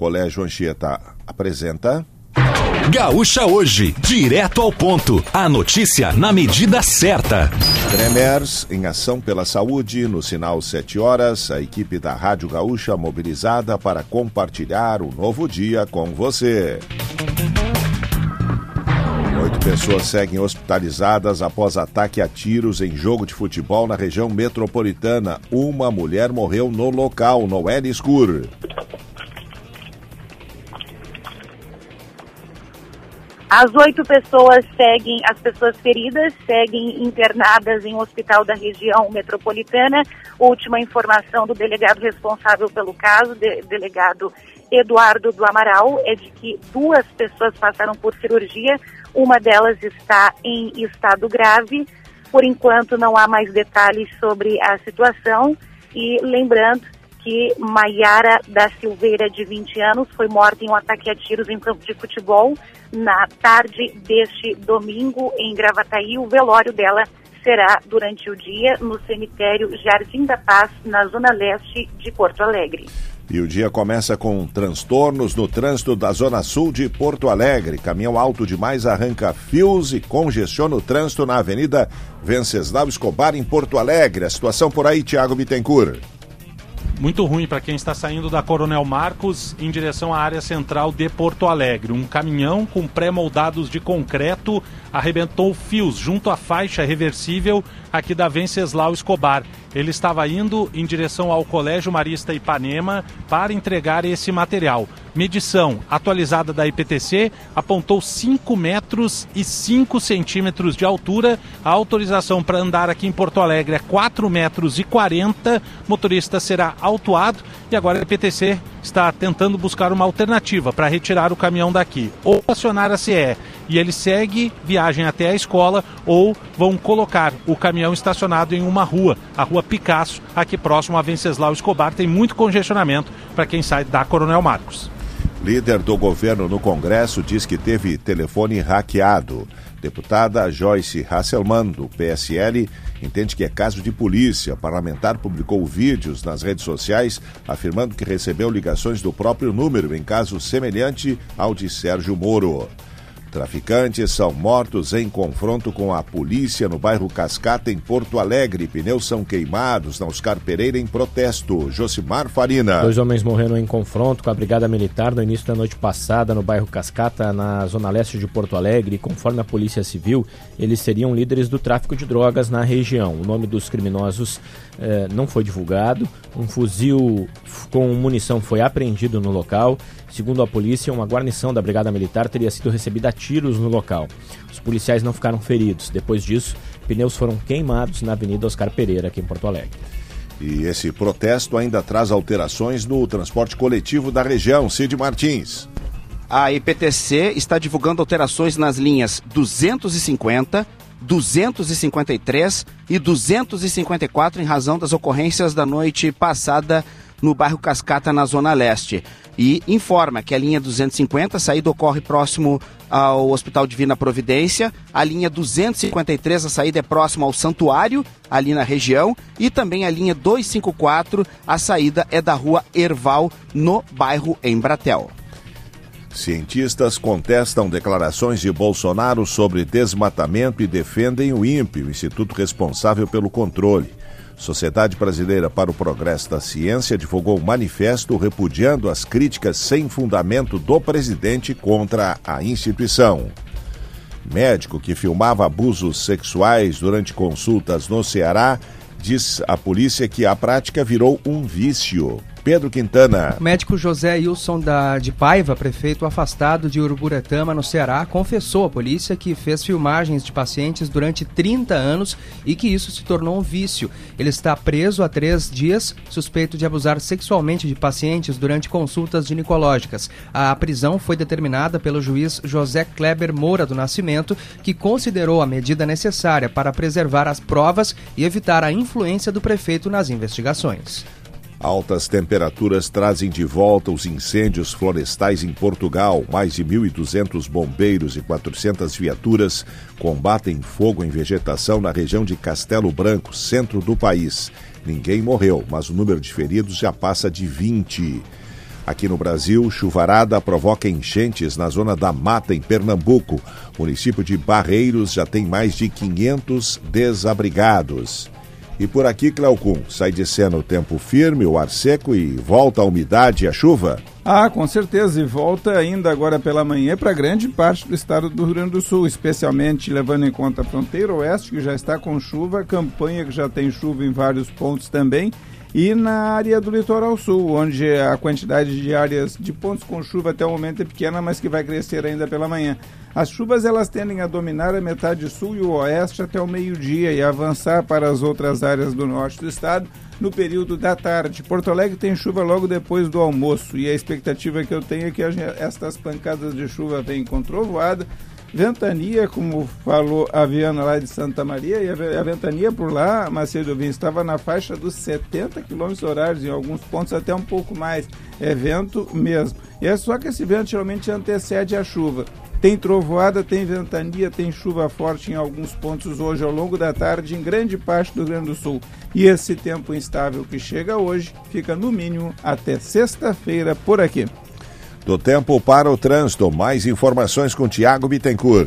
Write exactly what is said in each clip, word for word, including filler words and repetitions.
Colégio Anchieta apresenta... Gaúcha Hoje, direto ao ponto. A notícia na medida certa. Tremers em ação pela saúde, no sinal sete horas, a equipe da Rádio Gaúcha mobilizada para compartilhar o novo dia com você. Oito pessoas seguem hospitalizadas após ataque a tiros em jogo de futebol na região metropolitana. Uma mulher morreu no local, Noelle Escur. As oito pessoas seguem, as pessoas feridas seguem internadas em um hospital da região metropolitana. Última informação do delegado responsável pelo caso, de, delegado Eduardo do Amaral, é de que duas pessoas passaram por cirurgia, uma delas está em estado grave. Por enquanto não há mais detalhes sobre a situação e lembrando que Maiara da Silveira, de vinte anos, foi morta em um ataque a tiros em campo de futebol na tarde deste domingo em Gravataí. O velório dela será durante o dia no cemitério Jardim da Paz, na zona leste de Porto Alegre. E o dia começa com transtornos no trânsito da zona sul de Porto Alegre. Caminhão alto demais arranca fios e congestiona o trânsito na Avenida Venceslau Escobar, em Porto Alegre. A situação por aí, Thiago Bittencourt. Muito ruim para quem está saindo da Coronel Marcos em direção à área central de Porto Alegre. Um caminhão com pré-moldados de concreto arrebentou fios junto à faixa reversível aqui da Venceslau Escobar. Ele estava indo em direção ao Colégio Marista Ipanema para entregar esse material. Medição atualizada da I P T C apontou cinco metros e cinco centímetros de altura. A autorização para andar aqui em Porto Alegre é quatro metros e quarenta. O motorista será autuado e agora a I P T C está tentando buscar uma alternativa para retirar o caminhão daqui. Ou acionar a C E e ele segue viagem até a escola, ou vão colocar o caminhão estacionado em uma rua, a Rua Picasso, aqui próximo a Venceslau Escobar. Tem muito congestionamento para quem sai da Coronel Marcos. Líder do governo no Congresso diz que teve telefone hackeado. Deputada Joyce Hasselmann, do P S L, entende que é caso de polícia. A parlamentar publicou vídeos nas redes sociais afirmando que recebeu ligações do próprio número em caso semelhante ao de Sérgio Moro. Traficantes são mortos em confronto com a polícia no bairro Cascata, em Porto Alegre. Pneus são queimados na Oscar Pereira em protesto. Josimar Farina. Dois homens morreram em confronto com a Brigada Militar no início da noite passada no bairro Cascata, na zona leste de Porto Alegre. Conforme a Polícia Civil, eles seriam líderes do tráfico de drogas na região. O nome dos criminosos eh, não foi divulgado. Um fuzil com munição foi apreendido no local. Segundo a polícia, uma guarnição da Brigada Militar teria sido recebida a tiros no local. Os policiais não ficaram feridos. Depois disso, pneus foram queimados na Avenida Oscar Pereira, aqui em Porto Alegre. E esse protesto ainda traz alterações no transporte coletivo da região. Cid Martins. A I P T C está divulgando alterações nas linhas duzentos e cinquenta, duzentos e cinquenta e três e duzentos e cinquenta e quatro em razão das ocorrências da noite passada no bairro Cascata, na Zona Leste. E informa que a linha duzentos e cinquenta, a saída ocorre próximo ao Hospital Divina Providência. A linha duzentos e cinquenta e três, a saída é próxima ao Santuário, ali na região. E também a linha duzentos e cinquenta e quatro, a saída é da Rua Erval, no bairro Embratel. Cientistas contestam declarações de Bolsonaro sobre desmatamento e defendem o INPE, o instituto responsável pelo controle. Sociedade Brasileira para o Progresso da Ciência divulgou um manifesto repudiando as críticas sem fundamento do presidente contra a instituição. Médico que filmava abusos sexuais durante consultas no Ceará diz à polícia que a prática virou um vício. Pedro Quintana. O médico José Wilson da, de Paiva, prefeito afastado de Uruburetama, no Ceará, confessou à polícia que fez filmagens de pacientes durante trinta anos e que isso se tornou um vício. Ele está preso há três dias, suspeito de abusar sexualmente de pacientes durante consultas ginecológicas. A prisão foi determinada pelo juiz José Kleber Moura do Nascimento, que considerou a medida necessária para preservar as provas e evitar a influência do prefeito nas investigações. Altas temperaturas trazem de volta os incêndios florestais em Portugal. Mais de mil e duzentos bombeiros e quatrocentas viaturas combatem fogo em vegetação na região de Castelo Branco, centro do país. Ninguém morreu, mas o número de feridos já passa de vinte. Aqui no Brasil, chuvarada provoca enchentes na zona da Mata, em Pernambuco. O município de Barreiros já tem mais de quinhentos desabrigados. E por aqui, Cleocum, sai de cena o tempo firme, o ar seco e volta a umidade e a chuva? Ah, com certeza, e volta ainda agora pela manhã para grande parte do estado do Rio Grande do Sul, especialmente levando em conta a fronteira oeste, que já está com chuva, a campanha, que já tem chuva em vários pontos também, e na área do litoral sul, onde a quantidade de áreas de pontos com chuva até o momento é pequena, mas que vai crescer ainda pela manhã. As chuvas elas tendem a dominar a metade sul e o oeste até o meio-dia e avançar para as outras áreas do norte do estado no período da tarde. Porto Alegre tem chuva logo depois do almoço e a expectativa que eu tenho é que estas pancadas de chuva venham com trovoada, ventania, como falou a Viana lá de Santa Maria, e a, a ventania por lá, Macedo Vinho, estava na faixa dos setenta quilômetros horários, em alguns pontos até um pouco mais. É vento mesmo. E é só que esse vento geralmente antecede a chuva. Tem trovoada, tem ventania, tem chuva forte em alguns pontos hoje ao longo da tarde, em grande parte do Rio Grande do Sul. E esse tempo instável que chega hoje fica no mínimo até sexta-feira por aqui. Do tempo para o trânsito, mais informações com Tiago Bittencourt.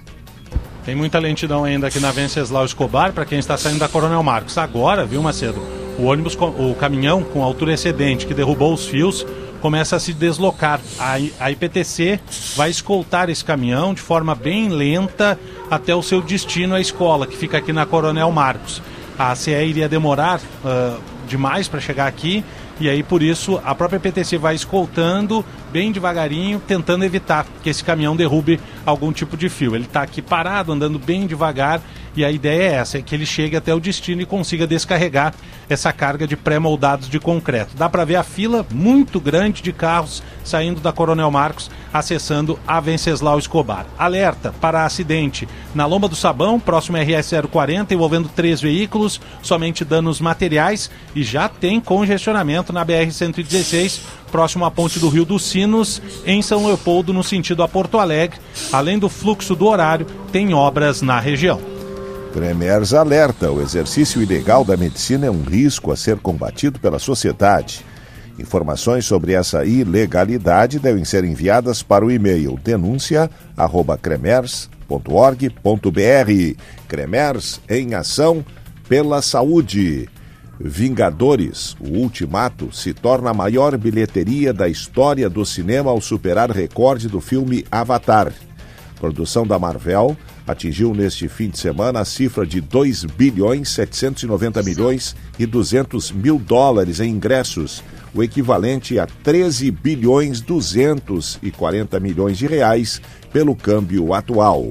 Tem muita lentidão ainda aqui na Venceslau Escobar para quem está saindo da Coronel Marcos. Agora, viu, Macedo? O ônibus, o caminhão com altura excedente que derrubou os fios começa a se deslocar. A I P T C vai escoltar esse caminhão de forma bem lenta até o seu destino, a escola, que fica aqui na Coronel Marcos. A C E iria demorar uh, demais para chegar aqui, e aí por isso a própria I P T C vai escoltando bem devagarinho, tentando evitar que esse caminhão derrube algum tipo de fio. Ele está aqui parado, andando bem devagar, e a ideia é essa, é que ele chegue até o destino e consiga descarregar essa carga de pré-moldados de concreto. Dá para ver a fila muito grande de carros saindo da Coronel Marcos, acessando a Venceslau Escobar. Alerta para acidente na Lomba do Sabão, próximo R S zero quarenta, envolvendo três veículos, somente danos materiais, e já tem congestionamento na B R cento e dezesseis, próximo à Ponte do Rio dos Sinos, em São Leopoldo, no sentido a Porto Alegre. Além do fluxo do horário, tem obras na região. Cremers alerta: o exercício ilegal da medicina é um risco a ser combatido pela sociedade. Informações sobre essa ilegalidade devem ser enviadas para o e-mail denúncia arroba cremers ponto org ponto br. Cremers em ação pela saúde. Vingadores, o Ultimato, se torna a maior bilheteria da história do cinema ao superar recorde do filme Avatar. Produção da Marvel atingiu neste fim de semana a cifra de dois bilhões setecentos e noventa milhões e duzentos mil dólares em ingressos, o equivalente a treze bilhões duzentos e quarenta milhões de reais pelo câmbio atual.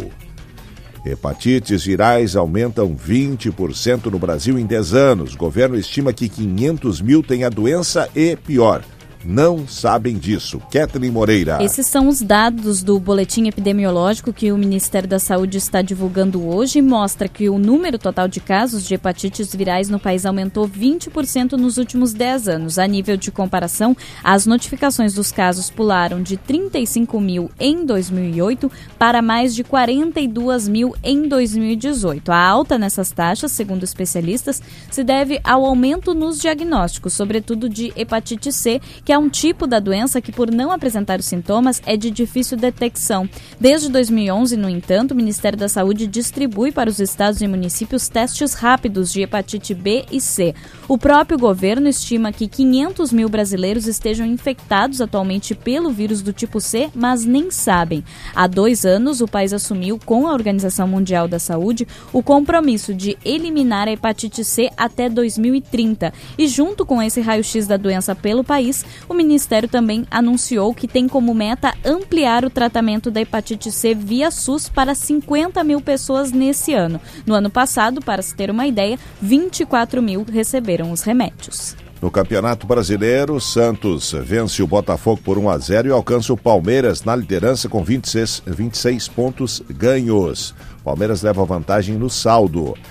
Hepatites virais aumentam vinte por cento no Brasil em dez anos. O governo estima que quinhentos mil têm a doença e, pior, não sabem disso. Kathleen Moreira. Esses são os dados do boletim epidemiológico que o Ministério da Saúde está divulgando hoje e mostra que o número total de casos de hepatites virais no país aumentou vinte por cento nos últimos dez anos. A nível de comparação, as notificações dos casos pularam de trinta e cinco mil em dois mil e oito para mais de quarenta e dois mil em dois mil e dezoito. A alta nessas taxas, segundo especialistas, se deve ao aumento nos diagnósticos, sobretudo de hepatite C, que é um tipo da doença que, por não apresentar os sintomas, é de difícil detecção. Desde dois mil e onze, no entanto, o Ministério da Saúde distribui para os estados e municípios testes rápidos de hepatite B e C. O próprio governo estima que quinhentos mil brasileiros estejam infectados atualmente pelo vírus do tipo C, mas nem sabem. Há dois anos, o país assumiu, com a Organização Mundial da Saúde, o compromisso de eliminar a hepatite C até dois mil e trinta. E junto com esse raio-x da doença pelo país, o Ministério também anunciou que tem como meta ampliar o tratamento da hepatite C via SUS para cinquenta mil pessoas nesse ano. No ano passado, para se ter uma ideia, vinte e quatro mil receberam os remédios. No Campeonato Brasileiro, Santos vence o Botafogo por um a zero e alcança o Palmeiras na liderança com vinte e seis, vinte e seis pontos ganhos. Palmeiras leva vantagem no saldo.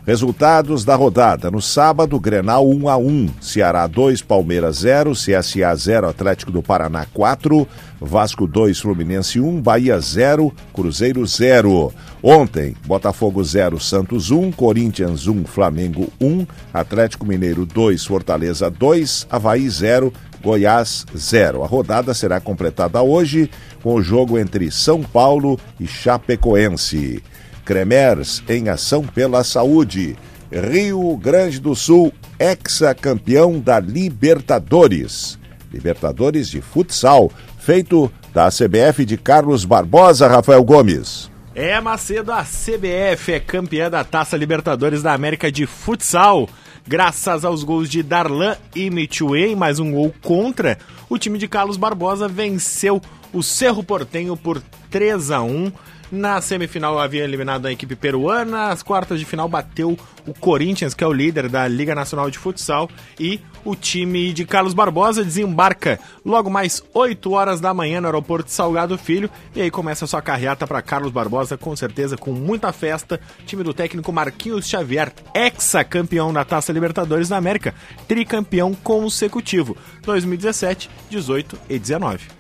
Resultados da rodada. No sábado, Grenal um a um, Ceará dois, Palmeiras zero, C S A zero, Atlético do Paraná quatro, Vasco dois, Fluminense um, Bahia zero, Cruzeiro zero. Ontem, Botafogo zero, Santos um, Corinthians um, Flamengo um, Atlético Mineiro dois, Fortaleza dois, Avaí zero, Goiás zero. A rodada será completada hoje com o jogo entre São Paulo e Chapecoense. Cremers em ação pela saúde. Rio Grande do Sul, hexacampeão da Libertadores. Libertadores de futsal, feito da C B F de Carlos Barbosa, Rafael Gomes. É, Macedo, a C B F é campeã da Taça Libertadores da América de futsal. Graças aos gols de Darlan e Michouen, mais um gol contra, o time de Carlos Barbosa venceu o Cerro Porteño por três a um. Na semifinal havia eliminado a equipe peruana, as quartas de final bateu o Corinthians, que é o líder da Liga Nacional de Futsal, e o time de Carlos Barbosa desembarca logo mais oito horas da manhã no aeroporto de Salgado Filho, e aí começa a sua carreata para Carlos Barbosa, com certeza com muita festa. Time do técnico Marquinhos Xavier, ex-campeão da Taça Libertadores da América, tricampeão consecutivo, dois mil e dezessete, dezoito e dezenove.